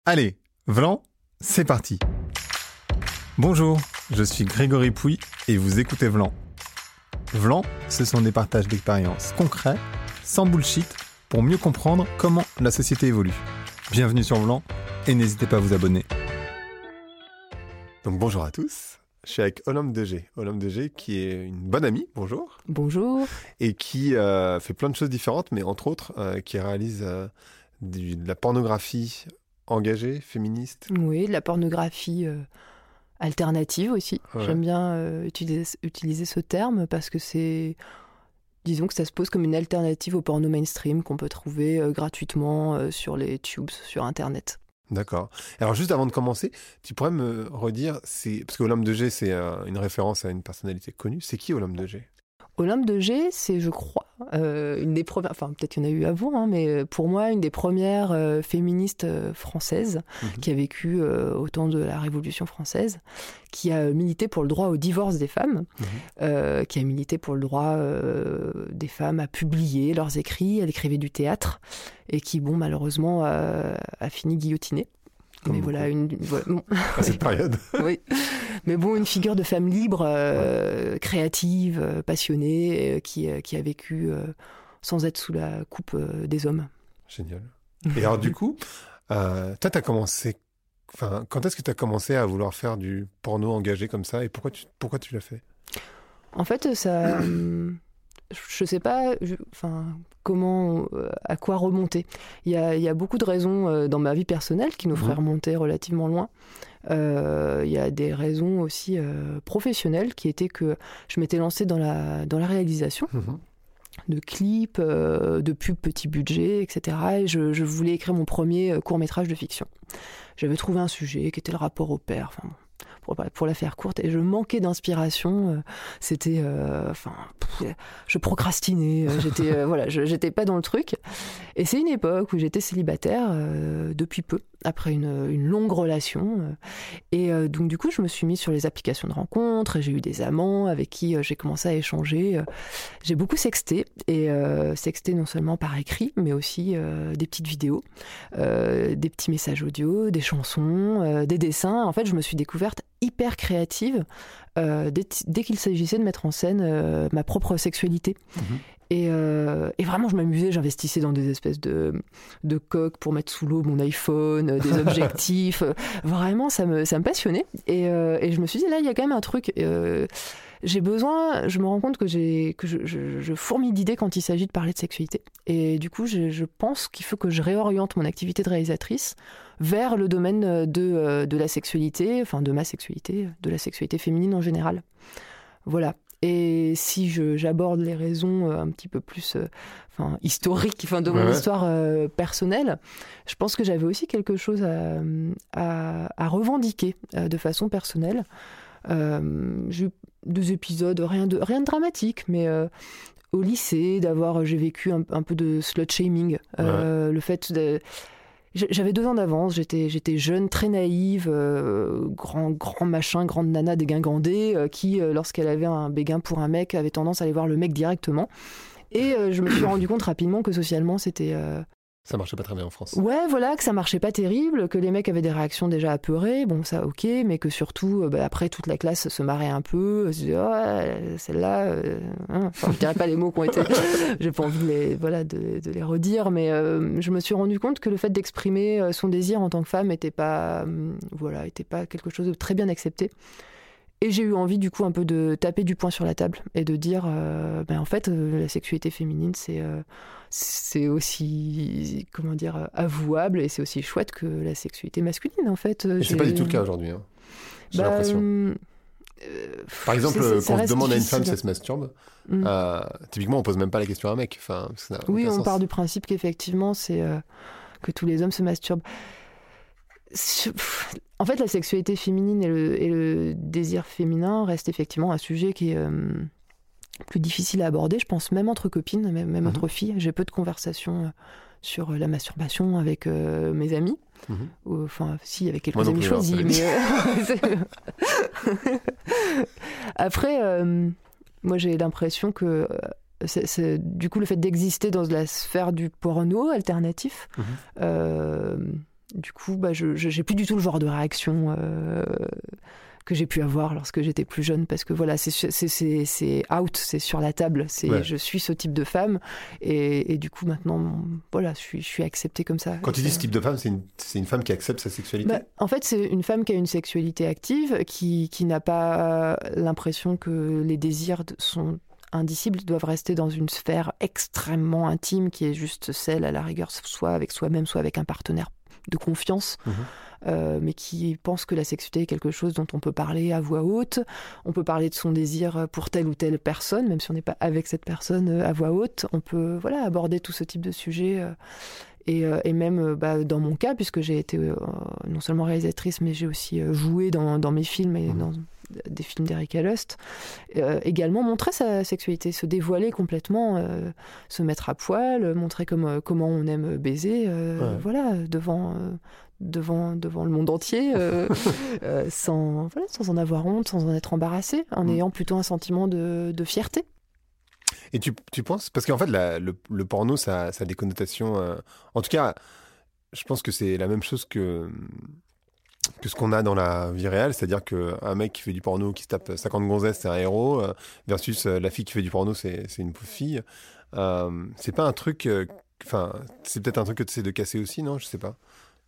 Allez, Vlan, c'est parti. Bonjour, je suis Grégory Pouy et vous écoutez Vlan. Vlan, ce sont des partages d'expériences concrets, sans bullshit, pour mieux comprendre comment la société évolue. Bienvenue sur Vlan et n'hésitez pas à vous abonner. Donc bonjour à tous, je suis avec Olympe Degé. Olympe Degé qui est une bonne amie, bonjour. Bonjour. Et qui fait plein de choses différentes, mais entre autres qui réalise de la pornographie engagée, féministe. Oui, de la pornographie alternative aussi. Ouais. J'aime bien utiliser ce terme parce que disons que ça se pose comme une alternative au porno mainstream qu'on peut trouver gratuitement sur les tubes, sur Internet. D'accord. Alors juste avant de commencer, tu pourrais me redire, parce que Olympe Degé, c'est une référence à une personnalité connue. C'est qui Olympe Degé ? Olympe Degé, c'est, je crois, une des premières, enfin peut-être qu'il y en a eu avant, mais pour moi, une des premières féministes françaises qui a vécu au temps de la Révolution française, qui a milité pour le droit au divorce des femmes, qui a milité pour le droit des femmes à publier leurs écrits. Elle écrivait du théâtre et qui, malheureusement, a fini guillotinée. Comme mais beaucoup. voilà, bon. À cette période. Oui. Mais bon, une figure de femme libre, créative, passionnée, qui a vécu sans être sous la coupe des hommes. Génial. Et alors du coup, toi, t'as commencé... Enfin, quand est-ce que tu as commencé à vouloir faire du porno engagé comme ça et pourquoi tu l'as fait ? En fait, ça... je sais pas comment, à quoi remonter. Il y a beaucoup de raisons dans ma vie personnelle qui nous feraient remonter relativement loin. Il y a des raisons aussi professionnelles qui étaient que je m'étais lancée dans la réalisation de clips, de pubs petit budget, etc. Et je voulais écrire mon premier court-métrage de fiction. J'avais trouvé un sujet qui était le rapport au père, pour la faire courte, et je manquais d'inspiration. C'était, je procrastinais. J'étais pas dans le truc. Et c'est une époque où j'étais célibataire depuis peu, après une longue relation. Donc du coup, je me suis mise sur les applications de rencontres et j'ai eu des amants avec qui j'ai commencé à échanger. J'ai beaucoup sexté, et sexté non seulement par écrit, mais aussi des petites vidéos, des petits messages audio, des chansons, des dessins. En fait, je me suis découverte hyper créative dès qu'il s'agissait de mettre en scène ma propre sexualité. Et vraiment, je m'amusais, j'investissais dans des espèces de coques pour mettre sous l'eau mon iPhone, des objectifs. Vraiment, ça me passionnait. Et je me suis dit, là, il y a quand même un truc. J'ai besoin, je me rends compte que je fourmille d'idées quand il s'agit de parler de sexualité. Et du coup, je pense qu'il faut que je réoriente mon activité de réalisatrice vers le domaine de la sexualité, enfin de ma sexualité, de la sexualité féminine en général. Voilà. Et si j'aborde les raisons un petit peu plus historiques de mon histoire personnelle, je pense que j'avais aussi quelque chose à revendiquer de façon personnelle. J'ai eu des épisodes, rien de dramatique, mais au lycée, j'ai vécu un peu de slut-shaming. Le fait de... J'avais 2 ans d'avance, j'étais jeune, très naïve, grand machin, grande nana dégingandée, qui, lorsqu'elle avait un béguin pour un mec, avait tendance à aller voir le mec directement. Et je me suis rendu compte rapidement que socialement, c'était... Ça marchait pas très bien en France. Ouais, voilà, que ça marchait pas terrible, que les mecs avaient des réactions déjà apeurées, bon ça ok, mais que surtout, après toute la classe se marrait un peu, se disait, oh, celle-là, je dirais pas les mots qui ont été, j'ai pas envie de les redire, mais je me suis rendu compte que le fait d'exprimer son désir en tant que femme était pas quelque chose de très bien accepté. Et j'ai eu envie, du coup, un peu de taper du poing sur la table et de dire, en fait, la sexualité féminine, c'est aussi, avouable, et c'est aussi chouette que la sexualité masculine, en fait. Et c'est pas du tout le cas aujourd'hui, hein. J'ai l'impression. Par exemple, quand on se demande à une femme si elle se masturbe, typiquement, on pose même pas la question à un mec. Oui, on part du principe qu'effectivement, c'est que tous les hommes se masturbent. En fait, la sexualité féminine et le désir féminin restent effectivement un sujet qui est plus difficile à aborder, je pense, même entre copines, même entre filles. J'ai peu de conversations sur la masturbation avec mes amis. Enfin, si, avec quelques amis choisis. Après, moi, j'ai l'impression que du coup, le fait d'exister dans la sphère du porno alternatif, Du coup, j'ai plus du tout le genre de réaction que j'ai pu avoir lorsque j'étais plus jeune, parce que voilà, c'est out, c'est sur la table, je suis ce type de femme, et du coup maintenant, voilà, je suis acceptée comme ça. Quand tu dis ce type de femme, c'est une femme qui accepte sa sexualité? En fait, c'est une femme qui a une sexualité active, qui n'a pas l'impression que les désirs sont indicibles, doivent rester dans une sphère extrêmement intime, qui est juste celle, à la rigueur, soit avec soi-même, soit avec un partenaire de confiance. Mais qui pense que la sexualité est quelque chose dont on peut parler à voix haute. On peut parler de son désir pour telle ou telle personne, même si on n'est pas avec cette personne à voix haute. On peut aborder tout ce type de sujet. Et même dans mon cas, puisque j'ai été non seulement réalisatrice, mais j'ai aussi joué dans mes films et dans des films d'Erika Lust, également montrer sa sexualité, se dévoiler complètement, se mettre à poil, montrer comment on aime baiser, voilà, devant le monde entier, sans en avoir honte, sans en être embarrassé, en ayant plutôt un sentiment de fierté. Et tu penses, parce qu'en fait le porno ça a des connotations, en tout cas je pense que c'est la même chose que ce qu'on a dans la vie réelle, c'est-à-dire qu'un mec qui fait du porno, qui se tape 50 gonzesses, c'est un héros, versus la fille qui fait du porno, c'est une pauvre fille. C'est pas un truc, c'est peut-être un truc que tu essaies de casser aussi, non? Je sais pas.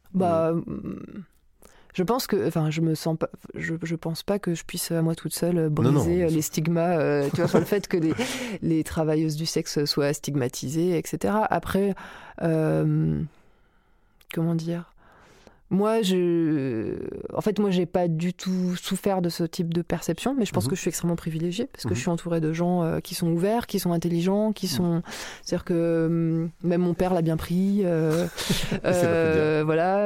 Je pense que, je pense pas que je puisse à moi toute seule briser les stigmas, tu vois, sur le fait que les travailleuses du sexe soient stigmatisées, etc. Après, comment dire? Moi, j'ai pas du tout souffert de ce type de perception, mais je pense que je suis extrêmement privilégiée, parce que je suis entourée de gens qui sont ouverts, qui sont intelligents, c'est-à-dire que même mon père l'a bien pris. Voilà.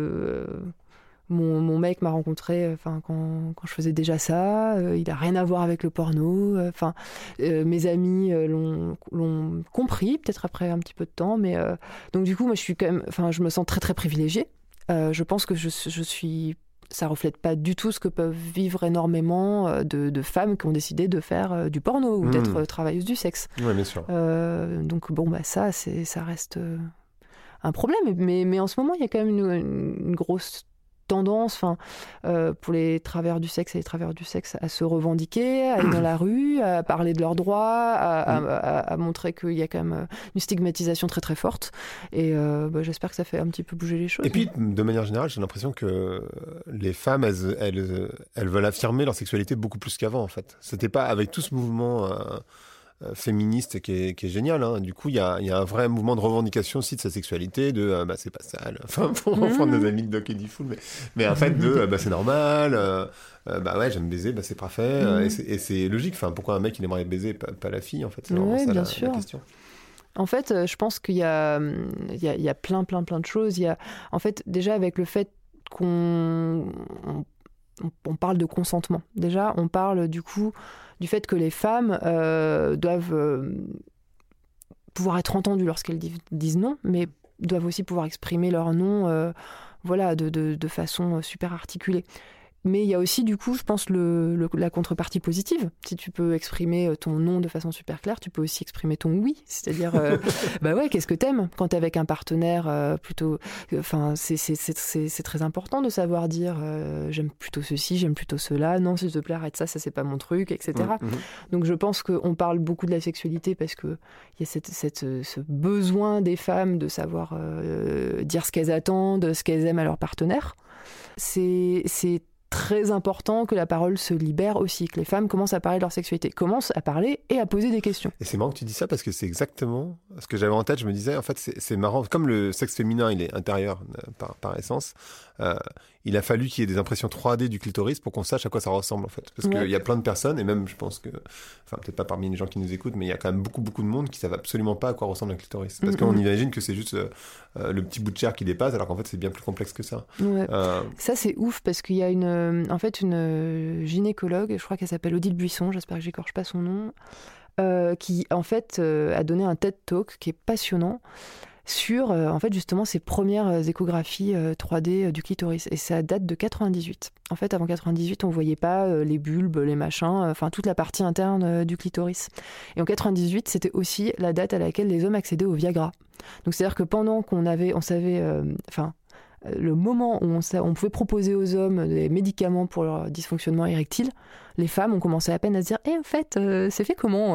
Mon mec m'a rencontré quand je faisais déjà ça. Il a rien à voir avec le porno. Mes amis l'ont compris, peut-être après un petit peu de temps. Mais donc du coup, moi, je suis quand même. Je me sens très très privilégiée. Je pense que ça reflète pas du tout ce que peuvent vivre énormément de femmes qui ont décidé de faire du porno ou d'être travailleuses du sexe. Oui, bien sûr. Donc ça reste un problème. Mais en ce moment, il y a quand même une grosse tendance pour les travailleurs du sexe et les travailleurs du sexe à se revendiquer, à aller dans la rue, à parler de leurs droits, à montrer qu'il y a quand même une stigmatisation très très forte, et j'espère que ça fait un petit peu bouger les choses. Et puis de manière générale, j'ai l'impression que les femmes elles veulent affirmer leur sexualité beaucoup plus qu'avant, en fait. C'était pas avec tout ce mouvement féministe qui est génial, hein. Du coup il y a un vrai mouvement de revendication aussi de sa sexualité, de c'est pas sale, pour reprendre nos amis de Doc et Diffoul, mais en fait c'est normal, ouais, j'aime baiser, c'est parfait, et c'est logique, pourquoi un mec il aimerait baiser, pas la fille, en fait, c'est vraiment ça la question. En fait, je pense qu'il y a plein de choses. Il y a, en fait, déjà avec le fait qu'on parle de consentement. Déjà, on parle du coup du fait que les femmes doivent pouvoir être entendues lorsqu'elles disent non, mais doivent aussi pouvoir exprimer leur non de façon super articulée. Mais il y a aussi, du coup, je pense, la contrepartie positive. Si tu peux exprimer ton non de façon super claire, tu peux aussi exprimer ton oui. C'est-à-dire, qu'est-ce que t'aimes quand t'es avec un partenaire plutôt... c'est très important de savoir dire j'aime plutôt ceci, j'aime plutôt cela, non, s'il te plaît, arrête ça, c'est pas mon truc, etc. Donc je pense qu'on parle beaucoup de la sexualité parce qu'il y a ce besoin des femmes de savoir dire ce qu'elles attendent, ce qu'elles aiment à leur partenaire. C'est très important que la parole se libère aussi, que les femmes commencent à parler de leur sexualité, commencent à parler et à poser des questions. Et c'est marrant que tu dis ça parce que c'est exactement ce que j'avais en tête. Je me disais, en fait, c'est marrant. Comme le sexe féminin, il est intérieur par essence, il a fallu qu'il y ait des impressions 3D du clitoris pour qu'on sache à quoi ça ressemble, en fait. Parce qu'il y a plein de personnes, et même, je pense que, peut-être pas parmi les gens qui nous écoutent, mais il y a quand même beaucoup de monde qui savent absolument pas à quoi ressemble un clitoris. Parce qu'on imagine que c'est juste le petit bout de chair qui dépasse, alors qu'en fait, c'est bien plus complexe que ça. Ouais. Ça, c'est ouf, parce qu'il y a une gynécologue, je crois qu'elle s'appelle Odile Buisson, j'espère que j'écorche pas son nom, qui, en fait, a donné un TED Talk qui est passionnant sur, en fait, justement, ses premières échographies 3D du clitoris. Et ça date de 98. En fait, avant 98, on voyait pas les bulbes, les machins, toute la partie interne du clitoris. Et en 98, c'était aussi la date à laquelle les hommes accédaient au Viagra. Donc, c'est-à-dire que pendant qu'on savait... le moment où on pouvait proposer aux hommes des médicaments pour leur dysfonctionnement érectile, les femmes ont commencé à peine à se dire en fait, c'est fait comment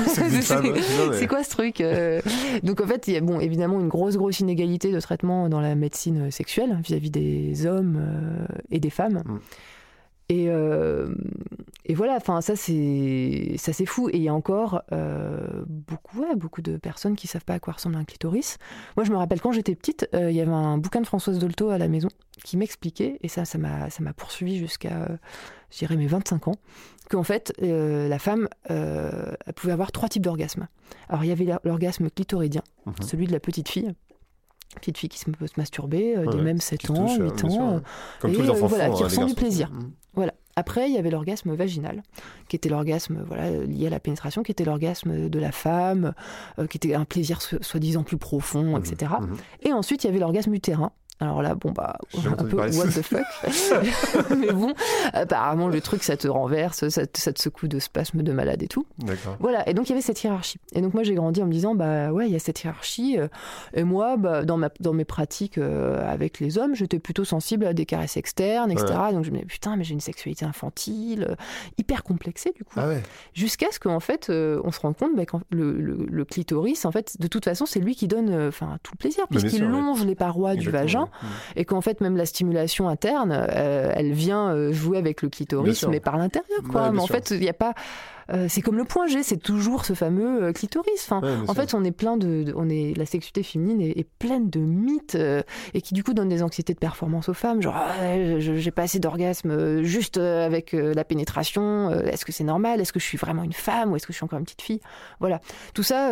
c'est quoi ce truc Donc en fait, il y a évidemment une grosse inégalité de traitement dans la médecine sexuelle vis-à-vis des hommes et des femmes. Et voilà, enfin ça c'est fou. Et il y a encore beaucoup de personnes qui savent pas à quoi ressemble un clitoris. Moi je me rappelle quand j'étais petite, il y avait un bouquin de Françoise Dolto à la maison qui m'expliquait, et ça m'a poursuivi jusqu'à je dirais mes 25 ans, qu'en fait la femme elle pouvait avoir 3 types d'orgasmes. Alors il y avait l'orgasme clitoridien, celui de la petite fille qui peut se masturber, des mêmes 7 ans, 8 ans, comme tous les enfants voilà, qui ressent du garçons. plaisir. Voilà. Après, il y avait l'orgasme vaginal, qui était l'orgasme lié à la pénétration, qui était l'orgasme de la femme, qui était un plaisir soi-disant plus profond, etc. Et ensuite, il y avait l'orgasme utérin. Alors là, un peu what the fuck. Mais bon, apparemment, le truc, ça te renverse, ça te secoue de spasmes de malade et tout. D'accord. Voilà, et donc il y avait cette hiérarchie. Et donc moi, j'ai grandi en me disant, il y a cette hiérarchie. Et moi, dans mes pratiques avec les hommes, j'étais plutôt sensible à des caresses externes, etc. Ouais. Donc je me disais, putain, mais j'ai une sexualité infantile, hyper complexée, du coup. Ah ouais. Jusqu'à ce qu'en fait, on se rende compte que le clitoris, en fait, de toute façon, c'est lui qui donne tout le plaisir, puisqu'il longe les parois du vagin. Et qu'en fait même la stimulation interne elle vient jouer avec le clitoris mais par l'intérieur quoi. Mais en fait il n'y a pas c'est comme le point G, c'est toujours ce fameux clitoris. En fait, on est la sexualité féminine est pleine de mythes et qui du coup donnent des anxiétés de performance aux femmes. Genre, j'ai pas assez d'orgasme juste avec la pénétration. Est-ce que c'est normal ? Est-ce que je suis vraiment une femme ou est-ce que je suis encore une petite fille ? Voilà. Tout ça,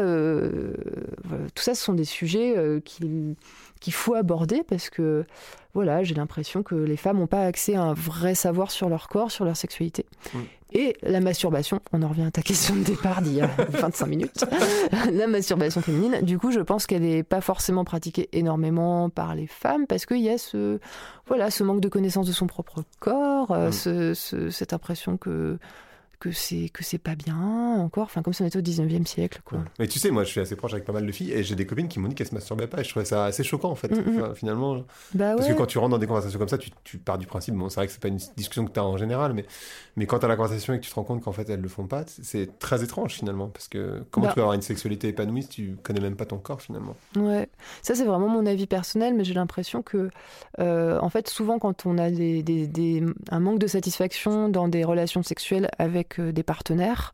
ce sont des sujets qu'il faut aborder parce que voilà, j'ai l'impression que les femmes n'ont pas accès à un vrai savoir sur leur corps, sur leur sexualité. Et la masturbation, on en revient à ta question de départ d'il y a 25 minutes. La masturbation féminine, du coup, je pense qu'elle n'est pas forcément pratiquée énormément par les femmes parce qu'il y a ce manque de connaissance de son propre corps, cette impression que c'est pas bien encore, comme si on était au 19e siècle, quoi. Mais tu sais, moi je suis assez proche avec pas mal de filles et j'ai des copines qui m'ont dit qu'elles se masturbaient pas et je trouvais ça assez choquant en fait, finalement. Parce que quand tu rentres dans des conversations comme ça, tu pars du principe, c'est vrai que c'est pas une discussion que tu as en général, mais quand tu as la conversation et que tu te rends compte qu'en fait elles le font pas, c'est très étrange finalement, parce que comment tu peux avoir une sexualité épanouie si tu connais même pas ton corps finalement. Ouais, ça c'est vraiment mon avis personnel, mais j'ai l'impression que en fait souvent quand on a un manque de satisfaction dans des relations sexuelles avec des partenaires,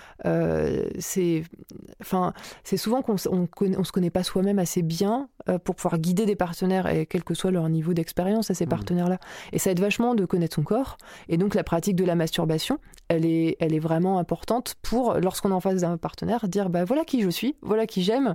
c'est souvent qu'on se connaît pas soi-même assez bien pour pouvoir guider des partenaires et quel que soit leur niveau d'expérience à ces partenaires-là. Et ça aide vachement de connaître son corps. Et donc la pratique de la masturbation, elle est vraiment importante pour, lorsqu'on est en face d'un partenaire, dire voilà qui je suis, voilà qui j'aime,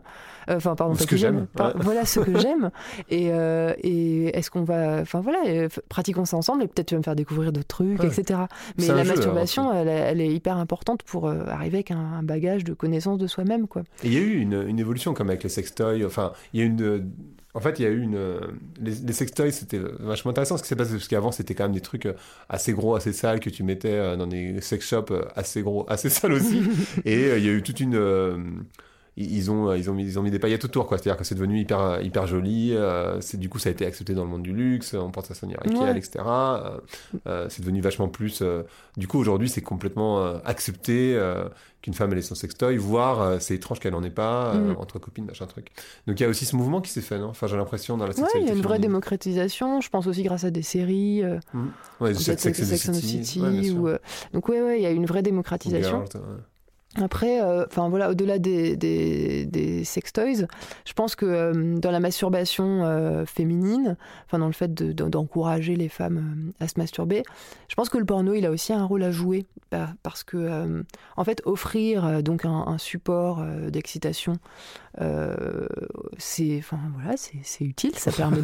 voilà ce que j'aime. Et est-ce qu'on va, pratiquons ça ensemble et peut-être tu vas me faire découvrir d'autres trucs, etc. Mais la masturbation, elle est hyper importante pour arriver avec un bagage de connaissance de soi-même, quoi. Et il y a eu une évolution comme avec les sextoys. Il y a eu les sextoys, c'était vachement intéressant ce qui s'est passé, parce qu'avant c'était quand même des trucs assez gros, assez sales que tu mettais dans des sex shops assez gros, assez sales aussi. Et il y a eu toute une ils ont mis des paillettes autour, quoi. C'est-à-dire que c'est devenu hyper joli. Du coup, ça a été accepté dans le monde du luxe. On porte ça à Sonia Rykiel, etc. C'est devenu vachement plus. Du coup, aujourd'hui, c'est complètement accepté qu'une femme ait son sextoy, voire c'est étrange qu'elle en ait pas entre copines, machin truc. Donc il y a aussi ce mouvement qui s'est fait, non ? J'ai l'impression dans la sexualité. Il y a une vraie démocratisation. Je pense aussi grâce à des séries. Sex and the City. Donc il y a une vraie démocratisation. Après, au-delà des sextoys, je pense que dans la masturbation féminine, dans le fait d'encourager les femmes à se masturber, je pense que le porno, il a aussi un rôle à jouer, parce que, en fait, offrir donc un support d'excitation, c'est utile, ça permet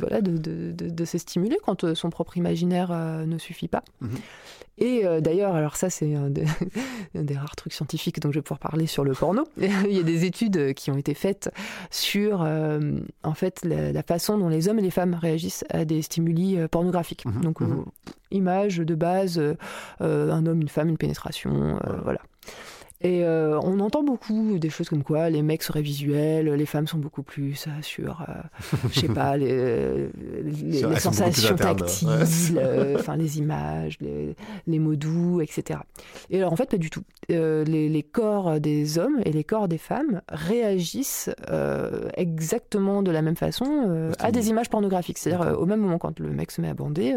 de se stimuler quand son propre imaginaire ne suffit pas. Et d'ailleurs, alors ça c'est un des rares trucs scientifiques dont je vais pouvoir parler sur le porno. Il y a des études qui ont été faites sur en fait la façon dont les hommes et les femmes réagissent à des stimuli pornographiques. Donc images de base, un homme, une femme, une pénétration, voilà. Et on entend beaucoup des choses comme quoi les mecs seraient visuels, les femmes sont beaucoup plus sur, je sais pas, les sensations tactiles, les images, les mots doux, etc. Et alors en fait, pas du tout. Les corps des hommes et les corps des femmes réagissent exactement de la même façon à des images pornographiques. C'est-à-dire au même moment quand le mec se met à bander,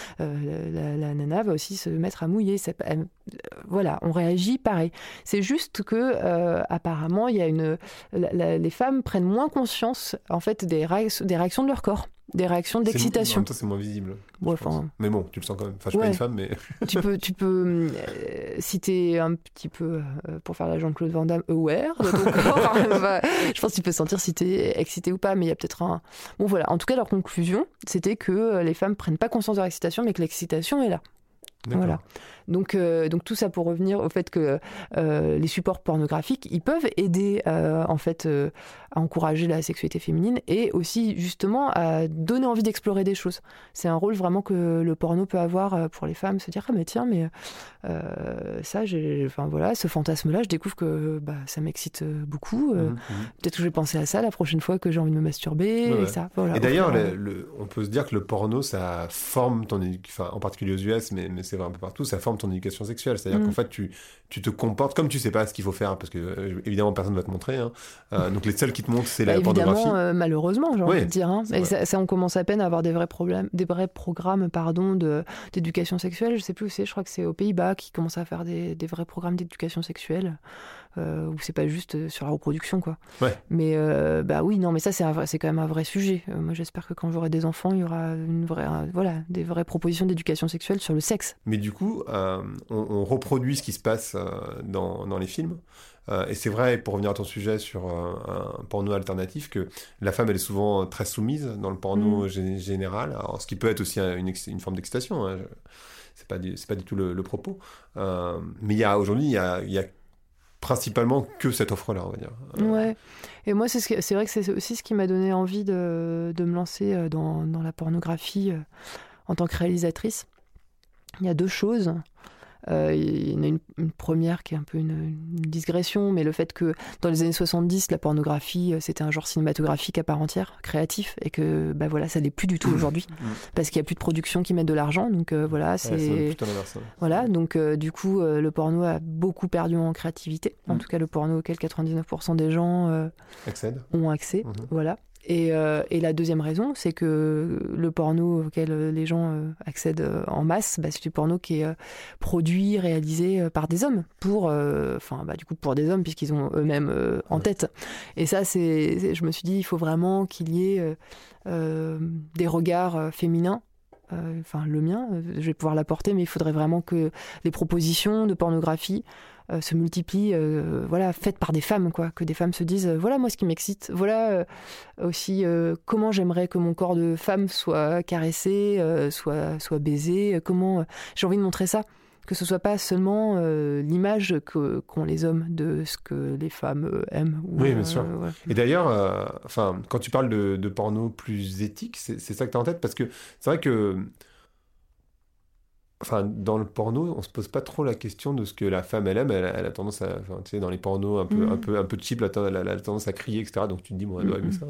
la nana va aussi se mettre à mouiller. Voilà, on réagit pareil. C'est juste que apparemment, il y a les femmes prennent moins conscience en fait des réactions de leur corps, des réactions d'excitation. En même temps, c'est moins visible. Ouais, mais bon, tu le sens quand même. Enfin, je suis pas une femme, mais tu peux si t'es un petit peu pour faire la Jean-Claude Van Damme aware de ton corps. Je pense que tu peux sentir si t'es excité ou pas, mais il y a peut-être un. Bon voilà. En tout cas, leur conclusion, c'était que les femmes prennent pas conscience de leur excitation, mais que l'excitation est là. D'accord. Voilà. Donc tout ça pour revenir au fait que les supports pornographiques, ils peuvent aider en fait à encourager la sexualité féminine et aussi justement à donner envie d'explorer des choses. C'est un rôle vraiment que le porno peut avoir pour les femmes, se dire ah mais tiens mais ça ce fantasme-là, je découvre que ça m'excite beaucoup. Peut-être que je vais penser à ça la prochaine fois que j'ai envie de me masturber. Ouais. Et ça, voilà, et d'ailleurs, on peut se dire que le porno, ça forme ton éducation, en particulier aux US, mais c'est vrai un peu partout, ça forme ton éducation sexuelle. C'est-à-dire qu'en fait, tu te comportes comme tu sais pas ce qu'il faut faire, parce que évidemment, personne ne va te montrer. Donc les seuls qui te montrent, c'est la pornographie. Évidemment, malheureusement, j'ai envie de dire. Et ça, on commence à peine à avoir des vrais programmes d'éducation sexuelle. Je sais plus où c'est, je crois que c'est aux Pays-Bas qui commencent à faire des vrais programmes d'éducation sexuelle. Où c'est pas juste sur la reproduction, quoi. Ouais. Mais oui, non, mais ça c'est quand même un vrai sujet. Moi, j'espère que quand j'aurai des enfants, il y aura des vraies propositions d'éducation sexuelle sur le sexe. Mais du coup, on reproduit ce qui se passe dans les films. Et c'est vrai, pour revenir à ton sujet sur un porno alternatif, que la femme, elle est souvent très soumise dans le porno général. Alors, ce qui peut être aussi une forme d'excitation. C'est pas du tout le propos. Mais aujourd'hui, il y a principalement que cette offre-là, on va dire. Ouais. Et moi, c'est vrai que c'est aussi ce qui m'a donné envie de me lancer dans la pornographie en tant que réalisatrice. Il y a deux choses. Il y en a une première qui est un peu une digression, mais le fait que dans les années 70, la pornographie, c'était un genre cinématographique à part entière, créatif, et que ça l'est plus du tout aujourd'hui, parce qu'il n'y a plus de production qui mettent de l'argent, donc c'est plutôt l'inverse. Voilà, donc du coup, le porno a beaucoup perdu en créativité, en tout cas le porno auquel 99% des gens ont accès, voilà. Et la deuxième raison, c'est que le porno auquel les gens accèdent en masse, c'est du porno qui est produit, réalisé par des hommes, pour des hommes, puisqu'ils ont eux-mêmes en tête. Et ça, je me suis dit, il faut vraiment qu'il y ait des regards féminins. Le mien, je vais pouvoir l'apporter, mais il faudrait vraiment que les propositions de pornographie se multiplient, faites par des femmes, quoi, que des femmes se disent voilà moi ce qui m'excite, voilà aussi comment j'aimerais que mon corps de femme soit caressé, soit baisé, comment j'ai envie de montrer ça, que ce soit pas seulement l'image qu'ont les hommes de ce que les femmes aiment. Oui, bien sûr. Et d'ailleurs, quand tu parles de porno plus éthique, c'est ça que tu as en tête, parce que c'est vrai que dans le porno, on se pose pas trop la question de ce que la femme elle aime. Elle a tendance à, dans les pornos un peu cheap, elle a tendance à crier, etc. Donc tu te dis, bon, elle doit aimer ça.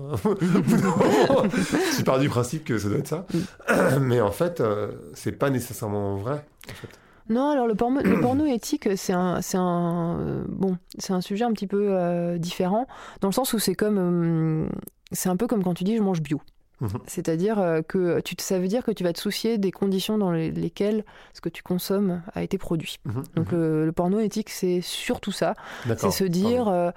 Tu pars du principe que ça doit être ça. Mais en fait, c'est pas nécessairement vrai. En fait. Non, alors le porno éthique, c'est un sujet un petit peu différent, dans le sens où c'est un peu comme quand tu dis je mange bio. C'est-à-dire que ça veut dire que tu vas te soucier des conditions dans lesquelles ce que tu consommes a été produit. Donc le porno éthique, c'est surtout ça. D'accord. C'est se dire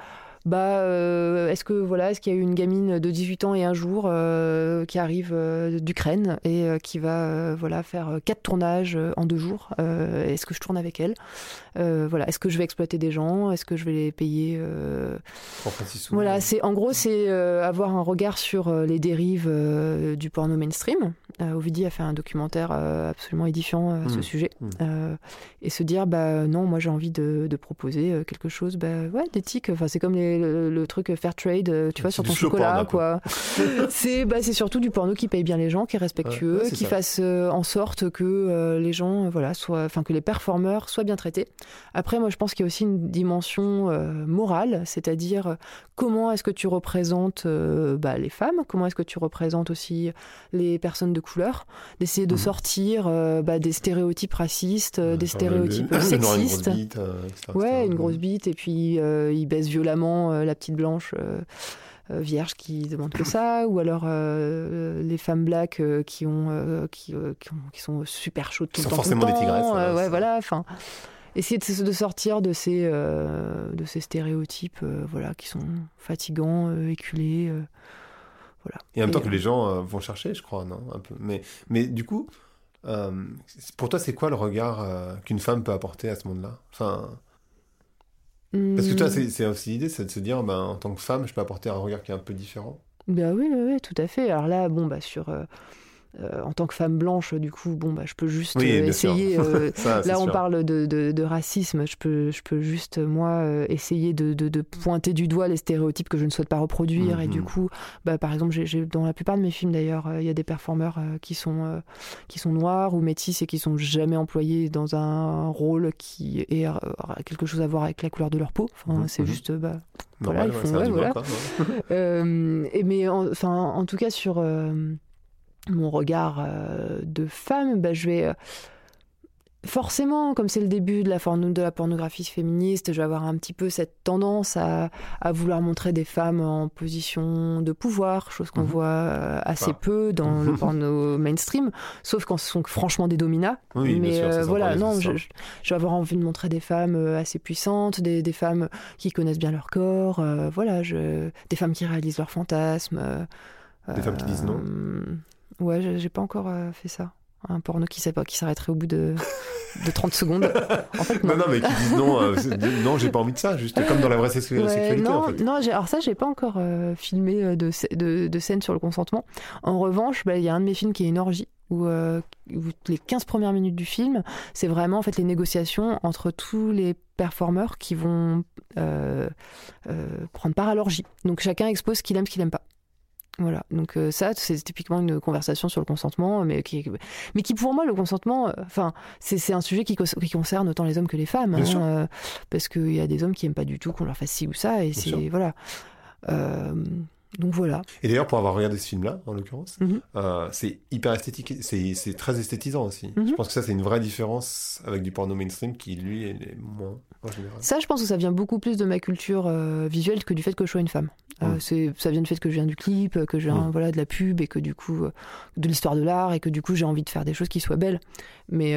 est-ce qu'il y a eu une gamine de 18 ans et un jour qui arrive d'Ukraine et qui va faire 4 tournages en 2 jours, est-ce que je tourne avec elle, est-ce que je vais exploiter des gens, est-ce que je vais les payer c'est avoir un regard sur les dérives du porno mainstream. Ovidie a fait un documentaire absolument édifiant à ce sujet, et se dire non, moi j'ai envie de proposer quelque chose d'éthique. C'est comme les le truc fair trade, tu vois, sur ton chocolat, quoi. C'est surtout du porno qui paye bien les gens, qui est respectueux, qui fasse en sorte que les gens, que les performeurs soient bien traités. Après, moi, je pense qu'il y a aussi une dimension morale, c'est-à-dire comment est-ce que tu représentes les femmes, comment est-ce que tu représentes aussi les personnes de couleur, d'essayer de sortir des stéréotypes racistes, des stéréotypes sexistes. Une grosse bite, etc. Une grosse bite, et puis il baisse violemment la petite blanche vierge qui demande que ça, ou alors les femmes blacks qui sont super chaudes tout le temps. Qui sont forcément des tigresses. Essayer de sortir de ces stéréotypes qui sont fatigants, éculés. Et en même temps que les gens vont chercher, je crois, non, un peu. Mais du coup, pour toi, c'est quoi le regard qu'une femme peut apporter à ce monde-là ? Parce que toi, c'est aussi l'idée, c'est de se dire, en tant que femme, je peux apporter un regard qui est un peu différent. Oui, tout à fait. Alors là, en tant que femme blanche, du coup, je peux juste essayer. Là, on parle de racisme. Je peux juste, moi, essayer de pointer du doigt les stéréotypes que je ne souhaite pas reproduire. Et du coup, par exemple, dans la plupart de mes films, d'ailleurs, il y a des performeurs qui sont noirs ou métis et qui sont jamais employés dans un rôle qui ait quelque chose à voir avec la couleur de leur peau. C'est juste, ils font, mais en tout cas, sur mon regard de femme, je vais forcément, comme c'est le début de la pornographie féministe, je vais avoir un petit peu cette tendance à vouloir montrer des femmes en position de pouvoir, chose qu'on voit assez peu dans le porno mainstream, sauf quand ce sont franchement des dominats. Mais je vais avoir envie de montrer des femmes assez puissantes, des femmes qui connaissent bien leur corps, des femmes qui réalisent leurs fantasmes. Des femmes qui disent non. Ouais, j'ai pas encore fait ça. Un porno qui s'arrêterait au bout de 30 secondes. En fait, non, mais qui disent non, non, j'ai pas envie de ça, juste comme dans la vraie sexualité. Non, en fait. Non, alors ça, j'ai pas encore filmé de scène sur le consentement. En revanche, il y a un de mes films qui est une orgie, où les 15 premières minutes du film, c'est vraiment en fait les négociations entre tous les performeurs qui vont prendre part à l'orgie. Donc chacun expose ce qu'il aime, ce qu'il aime pas. Voilà, donc ça, c'est typiquement une conversation sur le consentement, mais qui pour moi, le consentement, c'est un sujet qui concerne autant les hommes que les femmes, parce qu'il y a des hommes qui n'aiment pas du tout qu'on leur fasse ci ou ça, et voilà. Donc voilà. Et d'ailleurs, pour avoir regardé ce film-là, en l'occurrence, c'est hyper esthétique, c'est très esthétisant aussi. Je pense que ça, c'est une vraie différence avec du porno mainstream qui, lui, est moins en général. Ça, je pense que ça vient beaucoup plus de ma culture visuelle que du fait que je sois une femme. Ça vient du fait que je viens du clip, que je viens de la pub, et que du coup, de l'histoire de l'art, et que du coup, j'ai envie de faire des choses qui soient belles. Mais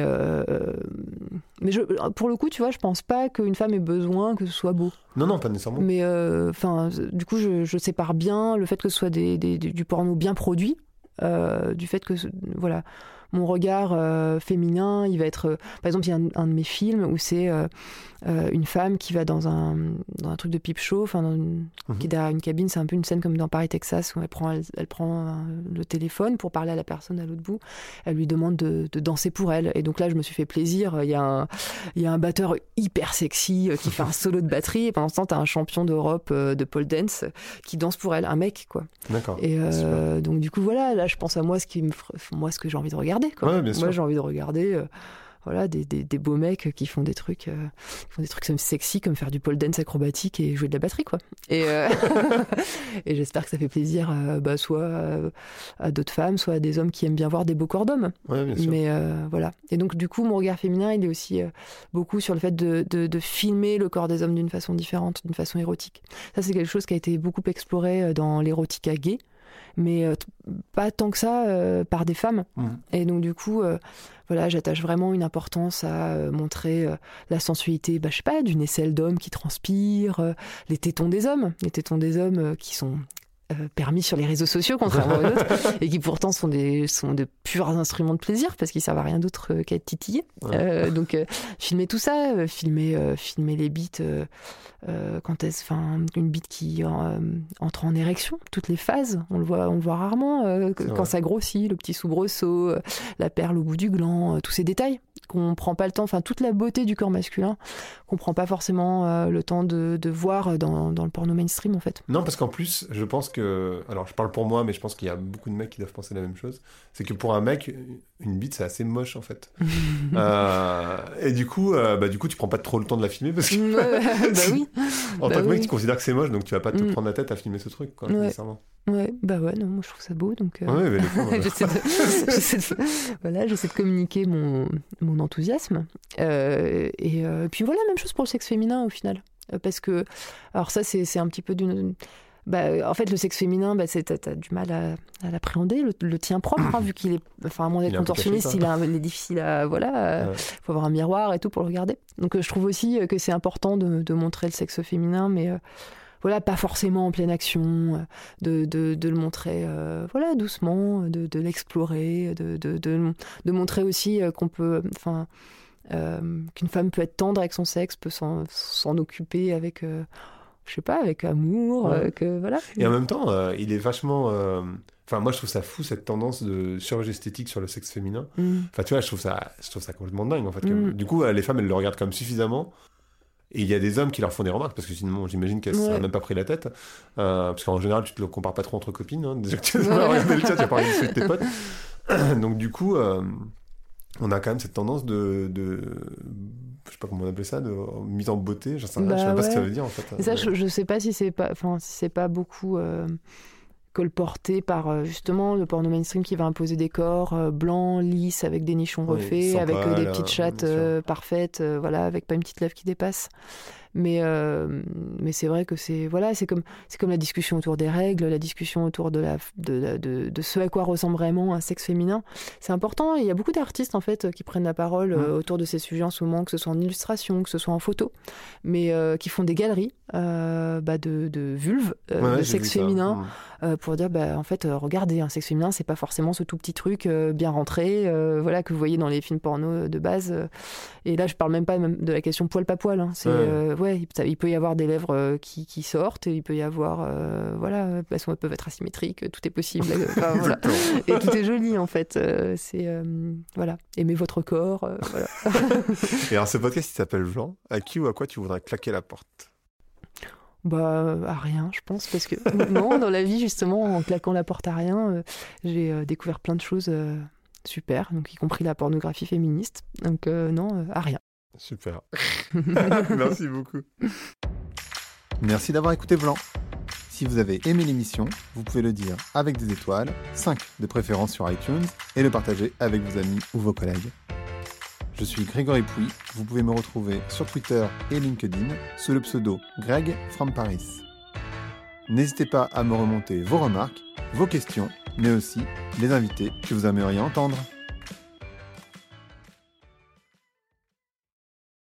pour le coup, tu vois, je pense pas qu'une femme ait besoin que ce soit beau. Non, pas nécessairement. Mais du coup, je sépare bien le fait que ce soit du porno bien produit, du fait que, mon regard féminin, il va être... par exemple, il y a un de mes films où c'est une femme qui va dans un truc de pipe show, qui est derrière une cabine. C'est un peu une scène comme dans Paris, Texas, où elle prend le téléphone pour parler à la personne à l'autre bout. Elle lui demande de danser pour elle. Et donc là, je me suis fait plaisir. Il y a un batteur hyper sexy qui fait un solo de batterie. Et pendant ce temps, t'as un champion d'Europe de pole dance qui danse pour elle. Un mec, quoi. D'accord. Et donc du coup, voilà, là, je pense à moi, ce que j'ai envie de regarder. Ouais, bien sûr. Moi, j'ai envie de regarder des beaux mecs qui font des trucs sexy, comme faire du pole dance acrobatique et jouer de la batterie, quoi. Et j'espère que ça fait plaisir soit à d'autres femmes, soit à des hommes qui aiment bien voir des beaux corps d'hommes. Ouais, bien sûr. Mais voilà. Et donc du coup, mon regard féminin, il est aussi beaucoup sur le fait de filmer le corps des hommes d'une façon différente, d'une façon érotique. Ça, c'est quelque chose qui a été beaucoup exploré dans l'érotica gay, mais pas tant que ça par des femmes. Et donc du coup, j'attache vraiment une importance à montrer la sensualité, je sais pas, d'une aisselle d'homme qui transpire, les tétons des hommes qui sont permis sur les réseaux sociaux, contrairement aux autres, et qui pourtant sont de purs instruments de plaisir, parce qu'ils servent à rien d'autre qu'à être titillés. Donc filmer tout ça, filmer les bites, une bite qui entre en érection, toutes les phases, on le voit rarement, quand ça grossit, le petit soubresaut, la perle au bout du gland, tous ces détails. qu'on prend pas le temps, enfin toute la beauté du corps masculin, qu'on prend pas forcément le temps de voir dans le porno mainstream en fait. Non, parce qu'en plus, je pense que... Alors, je parle pour moi, mais je pense qu'il y a beaucoup de mecs qui doivent penser la même chose. C'est que pour un mec, une bite, c'est assez moche, en fait. Et du coup, tu prends pas trop le temps de la filmer, parce que... Bah oui. En tant que mec, tu considères que c'est moche, donc tu vas pas te prendre la tête à filmer ce truc, quoi, nécessairement. Ouais, bah ouais, non, moi je trouve ça beau, donc... Ouais, mais les fois, j'essaie de communiquer mon enthousiasme. Et puis voilà, même chose pour le sexe féminin, au final. Parce que... Alors ça, c'est un petit peu d'une... en fait, le sexe féminin, t'as du mal à l'appréhender, le tien propre, vu qu'il est... Enfin, à moins d'être contorsionniste, il est difficile à... Voilà, faut avoir un miroir et tout pour le regarder. Donc je trouve aussi que c'est important de montrer le sexe féminin, mais... Voilà, pas forcément en pleine action, de le montrer doucement, de l'explorer, de montrer aussi qu'on peut, qu'une femme peut être tendre avec son sexe, peut s'en occuper avec, je sais pas, avec amour, voilà. Et en même temps, il est vachement... Enfin, moi, je trouve ça fou, cette tendance de chirurgie esthétique sur le sexe féminin. Enfin, tu vois, je trouve ça complètement dingue, en fait. Du coup, les femmes, elles le regardent quand même suffisamment. Et il y a des hommes qui leur font des remarques, parce que sinon, j'imagine qu'elles ne s'en même pas pris la tête. Parce qu'en général, tu te le compares pas trop entre copines. Hein. Déjà que tu vas regarder le chat, tu vas parler de tes potes. Donc, du coup, on a quand même cette tendance de je sais pas comment on appelle ça, de mise en beauté. Je sais pas ce que ça veut dire, en fait. Et ça, je sais pas si c'est pas beaucoup... colporté par justement le porno mainstream qui va imposer des corps blancs, lisses, avec des nichons refaits, avec des petites chattes parfaites, avec pas une petite lèvre qui dépasse. Mais c'est vrai que c'est comme la discussion autour des règles, la discussion autour de ce à quoi ressemble vraiment un sexe féminin. C'est important. Il y a beaucoup d'artistes en fait qui prennent la parole autour de ces sujets en ce moment, que ce soit en illustration, que ce soit en photo, mais qui font des galeries de vulves, de sexe féminin. Pour dire en fait regardez, un sexe féminin c'est pas forcément ce tout petit truc bien rentré que vous voyez dans les films porno de base, et là je parle même pas de la question poil pas poil, c'est il peut y avoir des lèvres qui sortent, et il peut y avoir parce qu'elles peuvent être asymétriques, tout est possible, et tout est joli en fait, aimez votre corps, voilà. Et alors ce podcast il s'appelle Vlan, à qui ou à quoi tu voudrais claquer la porte? À rien, je pense, parce que non, dans la vie, justement, en claquant la porte à rien, j'ai découvert plein de choses super, donc y compris la pornographie féministe. Donc non, à rien. Super. Merci beaucoup. Merci d'avoir écouté Vlan. Si vous avez aimé l'émission, vous pouvez le dire avec des étoiles, 5 de préférence sur iTunes, et le partager avec vos amis ou vos collègues. Je suis Grégory Pouy, vous pouvez me retrouver sur Twitter et LinkedIn sous le pseudo Greg from Paris. N'hésitez pas à me remonter vos remarques, vos questions, mais aussi les invités que vous aimeriez entendre.